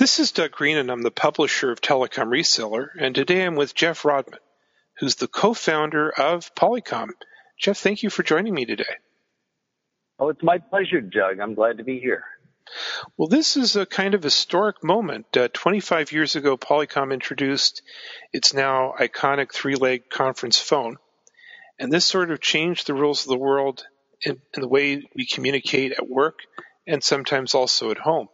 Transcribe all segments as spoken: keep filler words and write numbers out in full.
This is Doug Green, and I'm the publisher of Telecom Reseller, and today I'm with Jeff Rodman, who's the co-founder of Polycom. Jeff, thank you for joining me today. Oh, it's my pleasure, Doug. I'm glad to be here. Well, this is a kind of historic moment. Uh, twenty-five years ago, Polycom introduced its now iconic three-leg conference phone, and this sort of changed the rules of the world in, in the way we communicate at work and sometimes also at home.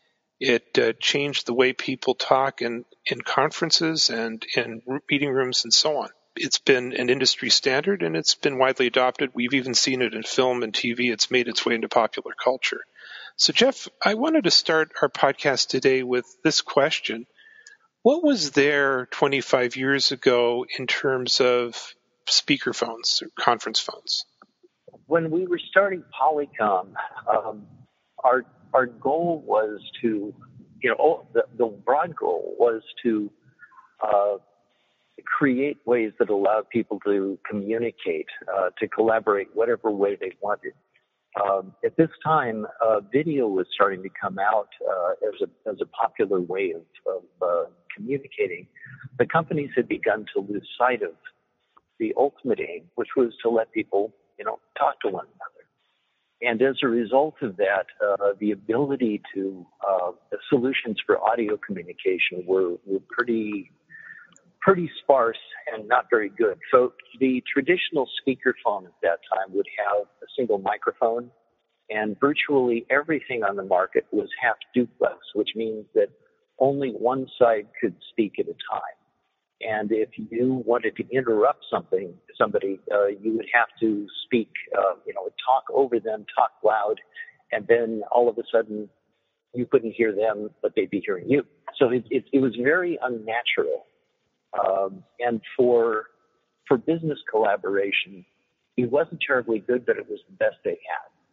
It uh, changed the way people talk in, in conferences and in meeting rooms and so on. It's been an industry standard and it's been widely adopted. We've even seen it in film and T V. It's made its way into popular culture. So, Jeff, I wanted to start our podcast today with this question. What was there twenty-five years ago in terms of speakerphones or conference phones? When we were starting Polycom, um, our our goal was to, you know, the, the broad goal was to uh, create ways that allowed people to communicate, uh, to collaborate whatever way they wanted. Um, at this time, uh, video was starting to come out uh, as a as a popular way of, of uh, communicating. The companies had begun to lose sight of the ultimate aim, which was to let people, you know, talk to one another. And as a result of that, uh, the ability to, uh, the solutions for audio communication were, were pretty, pretty sparse and not very good. So the traditional speakerphone at that time would have a single microphone, and virtually everything on the market was half duplex, which means that only one side could speak at a time. And if you wanted to interrupt something, somebody, uh, you would have to speak, uh, you know, talk over them, talk loud, and then all of a sudden you couldn't hear them, but they'd be hearing you. So it, it, it was very unnatural. Um, and for for business collaboration, it wasn't terribly good, but it was the best they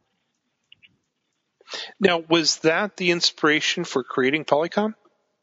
had. Now, was that the inspiration for creating Polycom?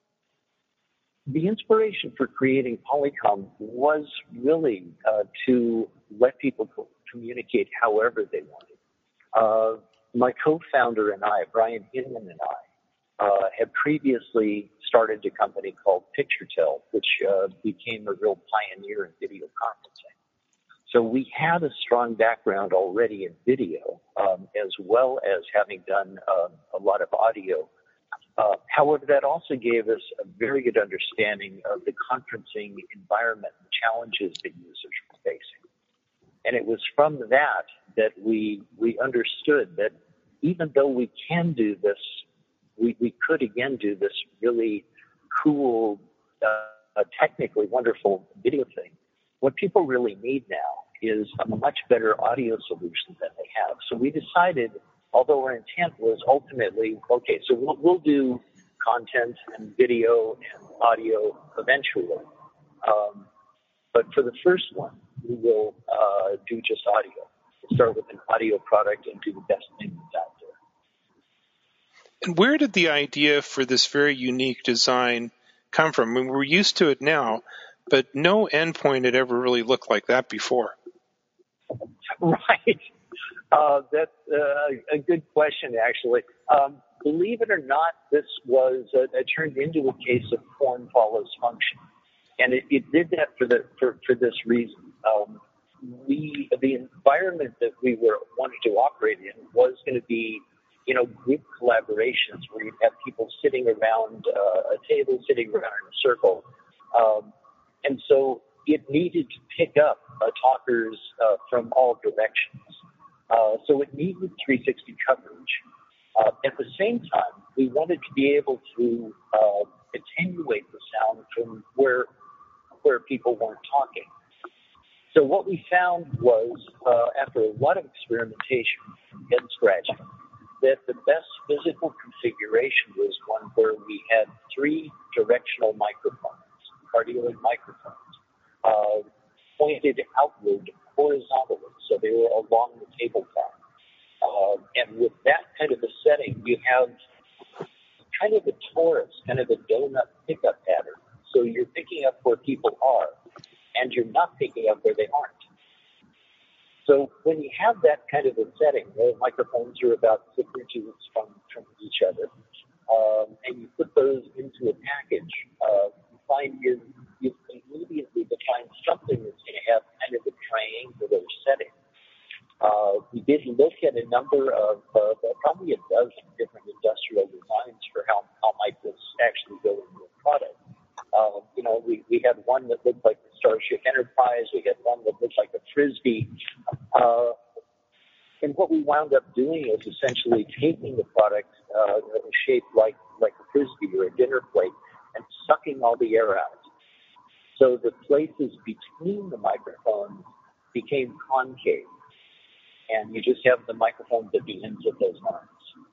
The inspiration for creating Polycom was really uh, to let people co- communicate however they wanted. Uh, my co-founder and I, Brian Hinman and I, uh, had previously started a company called PictureTel, which uh, became a real pioneer in video conferencing. So we had a strong background already in video, um, as well as having done uh, a lot of audio. Uh, however, that also gave us a very good understanding of the conferencing environment and challenges that users were facing. And it was from that that we we understood that even though we can do this, we, we could again do this really cool, uh, technically wonderful video thing. What people really need now is a much better audio solution than they have. So we decided, although our intent was ultimately, okay, so we'll, we'll do content and video and audio eventually. Um, but for the first one, we will uh, do just audio. We'll start with an audio product and do the best thing that's out there. And where did the idea for this very unique design come from? I mean, we're used to it now, but no endpoint had ever really looked like that before. Right. Uh, that's uh, a good question, actually. Um, believe it or not, this was uh, it turned into a case of form follows function, and it, it did that for the for, for this reason. Um, we the environment that we were wanting to operate in was going to be, you know, group collaborations where you'd have people sitting around uh, a table, sitting around in a circle, um, and so it needed to pick up uh, talkers uh, from all directions. Uh, so it needed three sixty coverage. Uh, at the same time, we wanted to be able to uh, attenuate the sound from where where people weren't talking. So what we found was, uh, after a lot of experimentation and head scratching, that the best physical configuration was one where we had three directional microphones, cardioid microphones, uh, pointed outward horizontally, so they were along the tabletop. Uh, and with that kind of a setting, you have kind of a torus, kind of a donut pickup pattern. So you're picking up where people are, and you're not picking up where they aren't. So when you have that kind of a setting, where microphones are about six inches from, from each other, um, and you put those into a package, uh, you find you, you immediately define something that's going to have kind of a triangular setting. Uh, we did look at a number of, uh, probably a dozen different industrial designs for how, how might this actually go into a product. Uh, you know, we, we had one that looked like the Starship Enterprise. We had one that looked like a Frisbee. Uh, and what we wound up doing is essentially taking the product uh, shaped like, like a Frisbee or a dinner plate and sucking all the air out. So the places between the microphones became concave. And you just have the microphones at the ends of those arms.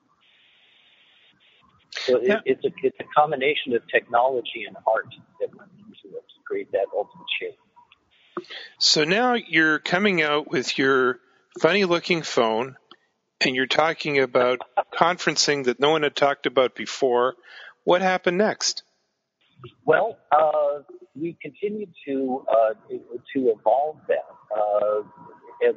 So it, Yeah. it's, a, it's a combination of technology and art that went into it to create that ultimate shape. So now you're coming out with your funny-looking phone, and you're talking about conferencing that no one had talked about before. What happened next? Well, uh, we continued to uh, to evolve that. Uh, as,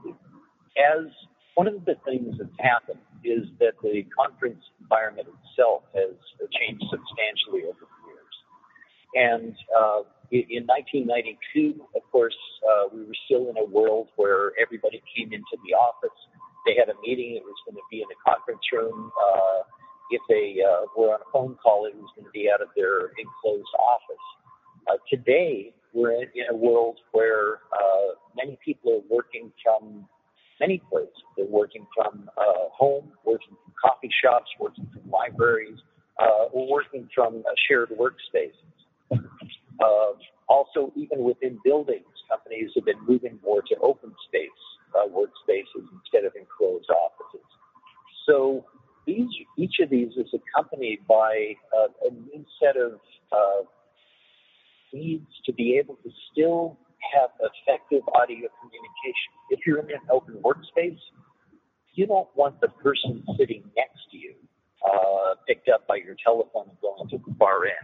as one of the things that's happened is that the conference environment itself has changed substantially over the years. And uh, in nineteen ninety-two, of course, uh, we were still in a world where everybody came into the office. They had a meeting. It was going to be in a conference room. Uh, if they uh, were on a phone call, it was going to be out of their enclosed office. Uh, today, we're in, in a world where uh, many people are working from many places. They're working from uh, home, working from coffee shops, working from libraries, uh, or working from uh, shared workspaces. Uh, also, even within buildings, companies have been moving more to open space uh, workspaces instead of enclosed offices. So these, each of these is accompanied by uh, a new set of uh, needs to be able to still have effective audio communication. If you're in an open workspace, you don't want the person sitting next to you uh, picked up by your telephone and going to the far end.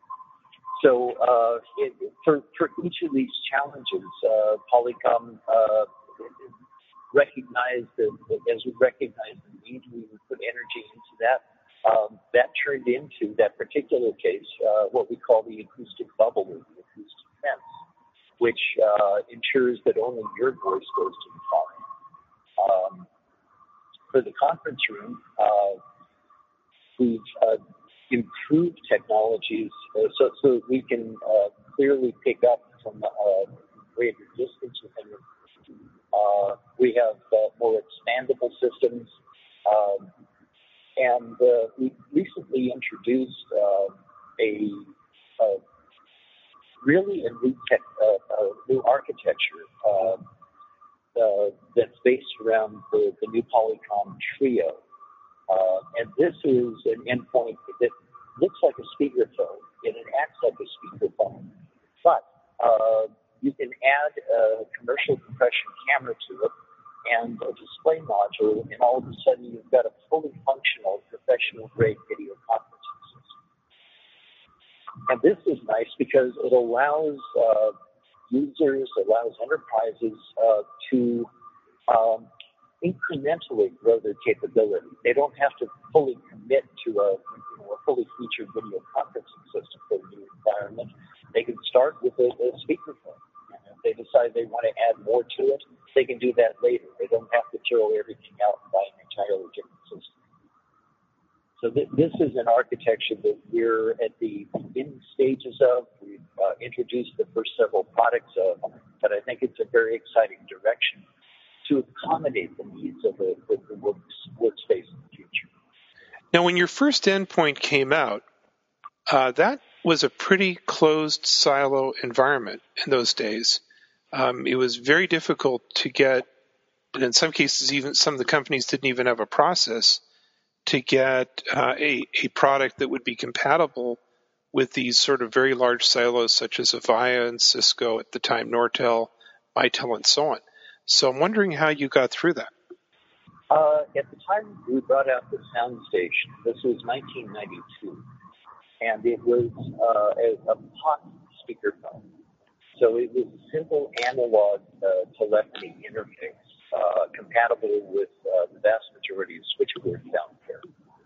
So uh, it, for, for each of these challenges, uh, Polycom uh, recognized that, that as we recognized the need, we would put energy into that. Um, that turned into, that particular case, uh, what we call the acoustic bubble or the acoustic fence, which uh, ensures that only your voice goes to the far end. Um, for the conference room, uh, we've uh, improved technologies uh, so, so that we can uh, clearly pick up from uh, greater distance within the Uh, we have uh, more expandable systems, um, and uh, we recently introduced uh, a, a really a new tech, uh, a new architecture uh, uh, that's based around the, the new Polycom Trio. Uh, and this is an endpoint that looks like a speakerphone, and it acts like a speakerphone. But uh, you can add a commercial compression camera to it and a display module, and all of a sudden you've got a fully functional, professional-grade video conferencing system. And this is nice because it allows uh, users, allows enterprises uh, to um, incrementally grow their capability. They don't have to fully commit to a, you know, a fully featured video conferencing system for the new environment. They can start with a, a speakerphone. And if they decide they want to add more to it, they can do that later. They don't have to throw everything out and buy an entirely different system. So th- this is an architecture that we're at the beginning stages of. We've uh, introduced the first several products of, but I think it's a very exciting direction to accommodate the needs of the, the, the work, workspace in the future. Now, when your first endpoint came out, uh, that was a pretty closed silo environment in those days. Um, it was very difficult to get, and in some cases, even some of the companies didn't even have a process to get uh, a, a product that would be compatible with these sort of very large silos such as Avaya and Cisco, at the time Nortel, Mitel, and so on. So I'm wondering how you got through that. Uh, at the time we brought out the sound station, this was nineteen ninety-two, and it was uh, a, a P O T speakerphone. So it was a simple analog uh, telephony interface uh, compatible with uh, the vast majority of switchboards out there.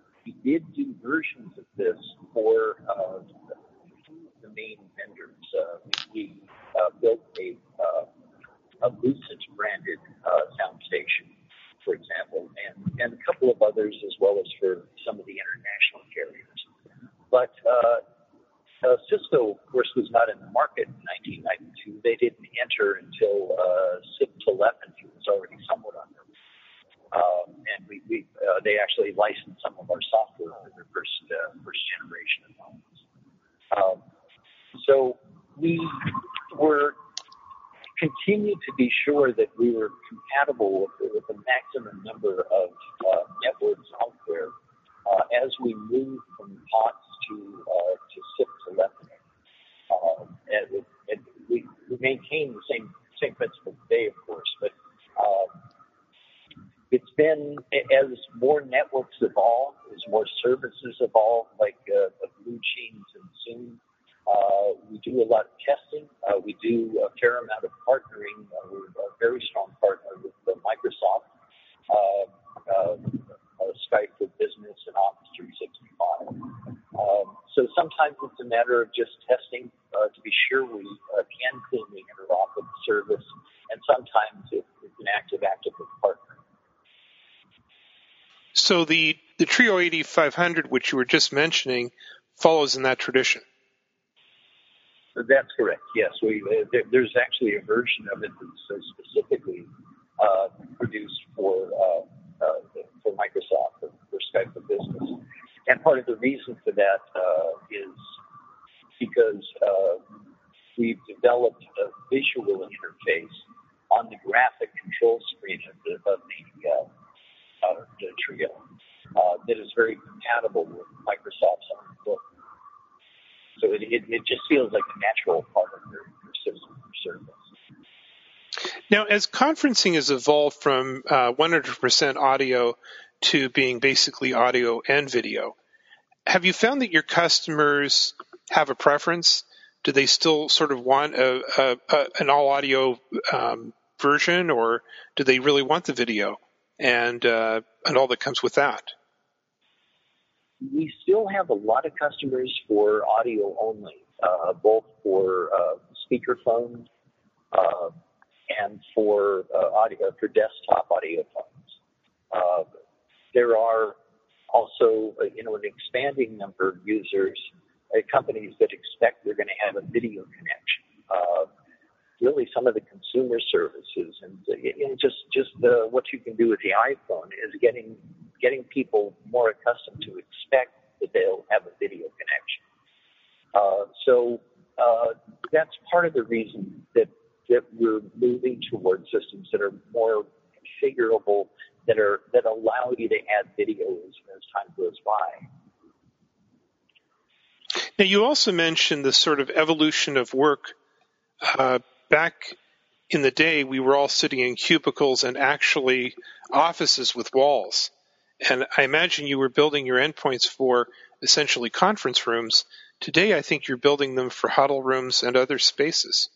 did do versions of this for uh, the main vendors. Uh, we uh, built a, uh, a Lucent branded uh, sound station, for example, and, and a couple of others as well as for some of the international carriers. But uh, uh, Cisco, of course, was not in the market in nineteen ninety-two. They didn't enter until uh, S I P telephony was already somewhat on them. Um, and we, we uh, they actually licensed some of our software for their first uh, first generation of phones. Um, so we were continued to be sure that we were compatible with, with the maximum number of uh, networks out there uh, as we moved from P O T S to uh, to S I P telephony. Um, and, and we, we maintain the same same principle today, of course, but um, it's been, as more networks evolve, as more services evolve, like uh, Blue Jeans and Zoom, uh, we do a lot of testing. Uh, we do a fair amount of partnering. Uh, we're a very strong partner with uh, Microsoft, uh, uh, uh, Skype for Business, and Office three sixty-five. Um, so sometimes it's a matter of just testing uh, to be sure we uh, can cleanly interop with the service, and sometimes it, it's an active-active partner. So the, the Trio eighty-five hundred, which you were just mentioning, follows in that tradition. That's correct. Yes, we uh, there, there's actually a version of it that's uh, specifically uh, produced for uh, uh, for Microsoft for, for Skype for Business, and part of the reason for that uh, is because uh, we've developed a visual interface on the graphic control screen of the, of the uh, Uh, the Trio uh, that is very compatible with Microsoft's own book. So it, it, it just feels like a natural part of their, their system or service. Now, as conferencing has evolved from uh, one hundred percent audio to being basically audio and video, have you found that your customers have a preference? Do they still sort of want a, a, a, an all-audio um, version, or do they really want the video and uh, and all that comes with that? We still have a lot of customers for audio only, uh, both for uh, speakerphone uh, and for uh, audio for desktop audio phones. Uh, there are also, uh, you know, an expanding number of users, uh, companies that expect they're going to have a video connection. Uh, really, some of the consumer services and uh, you know, just just uh, what you can do with the iPhone is getting getting people more accustomed to expect that they'll have a video connection. Uh, so uh, that's part of the reason that that we're moving towards systems that are more configurable, that are that allow you to add videos as time goes by. Now, you also mentioned the sort of evolution of work. Uh, back in the day, we were all sitting in cubicles and actually offices with walls. And I imagine you were building your endpoints for essentially conference rooms. Today, I think you're building them for huddle rooms and other spaces.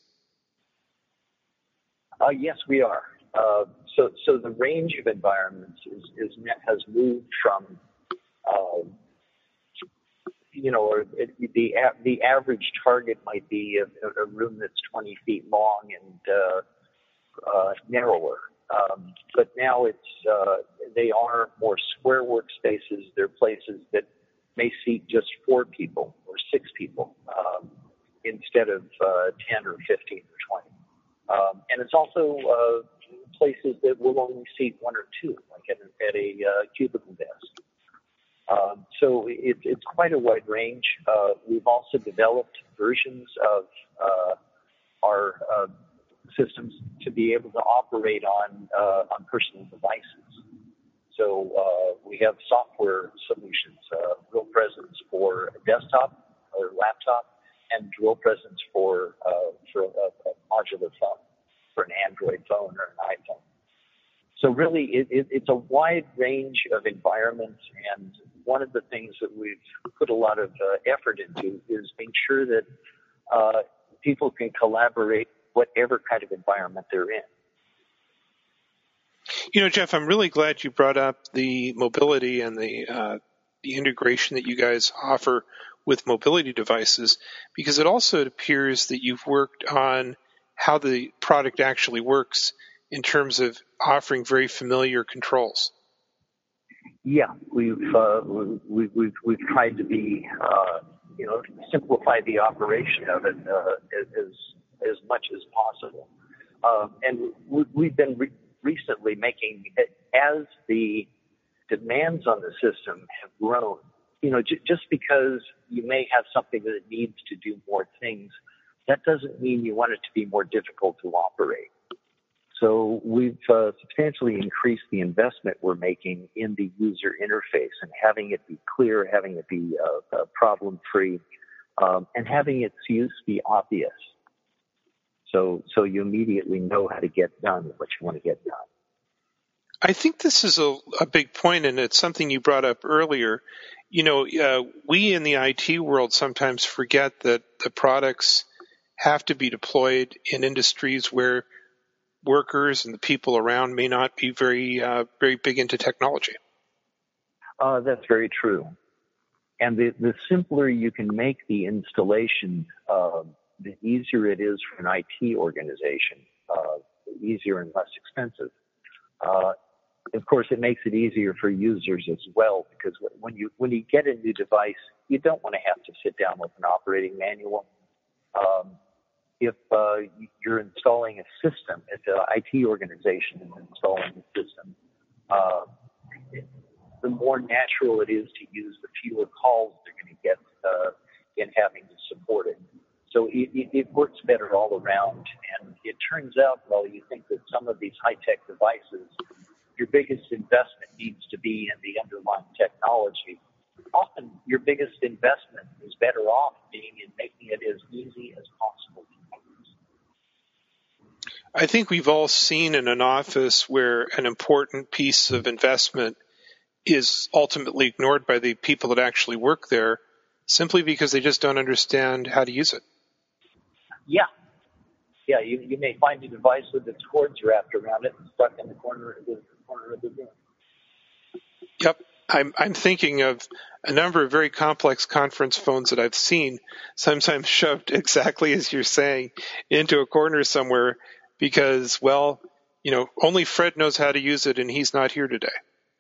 Uh, yes, we are. Uh, so, so the range of environments is, is has moved from, uh, you know, or it, the the average target might be a, a room that's twenty feet long and uh, uh, narrower. Um, but now it's uh, they are more square workspaces. They're places that may seat just four people or six people um, instead of uh, ten or fifteen or twenty. Um, and it's also uh, places that will only seat one or two, like at a, at a uh, cubicle desk. Um, so it, it's quite a wide range. Uh, we've also developed versions of uh, our uh, systems to be able to operate on uh, on personal devices. So uh, we have software solutions, uh, Real Presence for a desktop or laptop, and Dual Presence for uh, for a, a modular phone, for an Android phone or an iPhone. So really, it, it, it's a wide range of environments, and one of the things that we've put a lot of uh, effort into is making sure that uh, people can collaborate whatever kind of environment they're in. You know, Jeff, I'm really glad you brought up the mobility and the uh, the integration that you guys offer with mobility devices, because it also appears that you've worked on how the product actually works in terms of offering very familiar controls. Yeah, we've uh, we, we've we've tried to be uh, you know simplify the operation of it uh, as as much as possible, um, and we, we've been re- recently making as the demands on the system have grown. You know, j- just because you may have something that needs to do more things, that doesn't mean you want it to be more difficult to operate. So we've uh, substantially increased the investment we're making in the user interface and having it be clear, having it be uh, uh, problem-free, um, and having its use be obvious. So, so you immediately know how to get done what you want to get done. I think this is a, a big point, and it's something you brought up earlier. You know, uh, we in the I T world sometimes forget that the products have to be deployed in industries where workers and the people around may not be very, uh, very big into technology. Uh, that's very true. And the, the simpler you can make the installation, uh, the easier it is for an I T organization, uh, easier and less expensive. Uh, of course, it makes it easier for users as well, because when you when you get a new device, you don't want to have to sit down with an operating manual. Um, if uh, you're installing a system, if an I T organization is installing a system, uh, the more natural it is to use, the fewer calls they're going to get uh, in having to support it. So it, it, it works better all around. And it turns out, well, you think that some of these high-tech devices, your biggest investment needs to be in the underlying technology. Often your biggest investment is better off being in making it as easy as possible to use. I think we've all seen in an office where an important piece of investment is ultimately ignored by the people that actually work there simply because they just don't understand how to use it. Yeah. Yeah, you, you may find a device with its cords wrapped around it and stuck in the corner of the, corner of the room. Yep. I'm, I'm thinking of a number of very complex conference phones that I've seen, sometimes shoved exactly as you're saying into a corner somewhere because, well, you know, only Fred knows how to use it and he's not here today.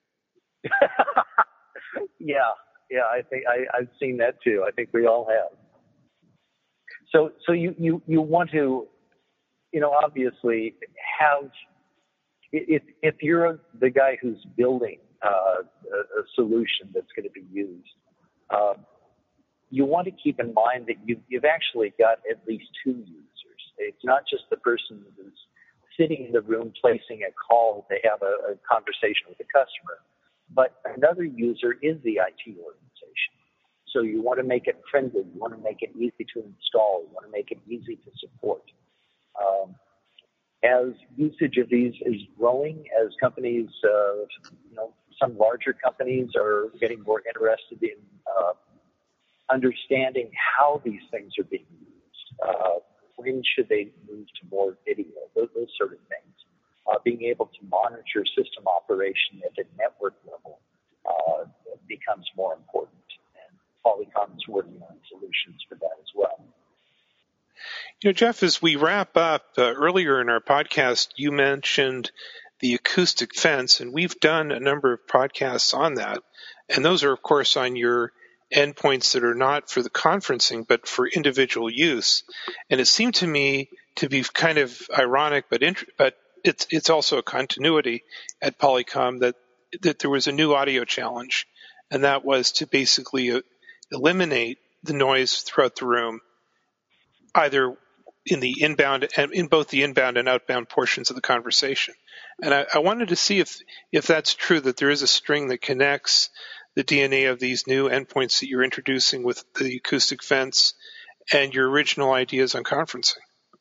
yeah, yeah, I think I, I've seen that too. I think we all have. So, so you, you, you want to, you know, obviously have, if, if you're the guy who's building uh, a, a solution that's going to be used, uh, you want to keep in mind that you, you've actually got at least two users. It's not just the person who's sitting in the room placing a call to have a, a conversation with the customer, but another user is the I T organization. So you want to make it friendly. You want to make it easy to install. You want to make it easy to support. Um, as usage of these is growing, as companies, uh, you know, some larger companies are getting more interested in uh, understanding how these things are being used. Uh, when should they move to more video? Those, those sort of things. Uh, being able to monitor system operation at the network level uh, becomes more important. And Polycom is working on solutions for that as well. You know, Jeff, as we wrap up, uh, earlier in our podcast, you mentioned the acoustic fence, and we've done a number of podcasts on that. And those are, of course, on your endpoints that are not for the conferencing, but for individual use. And it seemed to me to be kind of ironic, but int- but it's it's also a continuity at Polycom that that there was a new audio challenge, and that was to basically uh, eliminate the noise throughout the room, either in the inbound and in both the inbound and outbound portions of the conversation. And I, I wanted to see if if that's true, that there is a string that connects the D N A of these new endpoints that you're introducing with the acoustic fence and your original ideas on conferencing.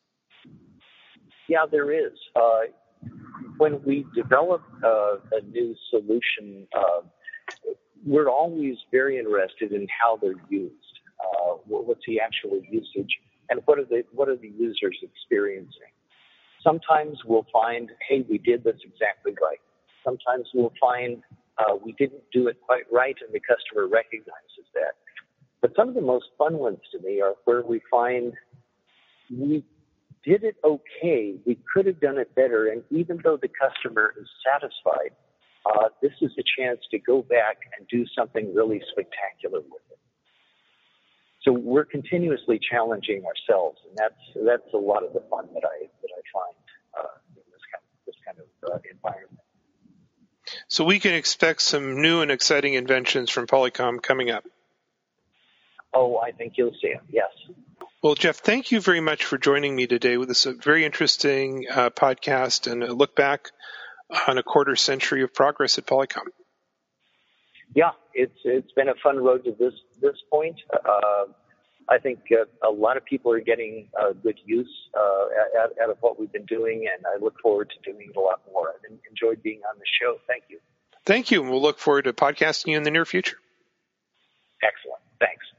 Yeah, there is. Uh, when we develop uh, a new solution, uh, we're always very interested in how they're used. Uh, what's the actual usage, and what are the what are the users experiencing? Sometimes we'll find, hey, we did this exactly right. Sometimes we'll find uh, we didn't do it quite right, and the customer recognizes that. But some of the most fun ones to me are where we find we did it okay, we could have done it better, and even though the customer is satisfied, uh, this is a chance to go back and do something really spectacular with it. So we're continuously challenging ourselves, and that's that's a lot of the fun that I that I find uh, in this kind of, this kind of uh, environment. So we can expect some new and exciting inventions from Polycom coming up. Oh, I think you'll see them. Yes. Well, Jeff, thank you very much for joining me today with this very interesting uh, podcast and a look back on a quarter century of progress at Polycom. Yeah, it's it's been a fun road to this this point. Uh, I think uh, a lot of people are getting uh, good use uh, out, out of what we've been doing, and I look forward to doing it a lot more. I've enjoyed being on the show. Thank you. Thank you, and we'll look forward to podcasting you in the near future. Excellent. Thanks.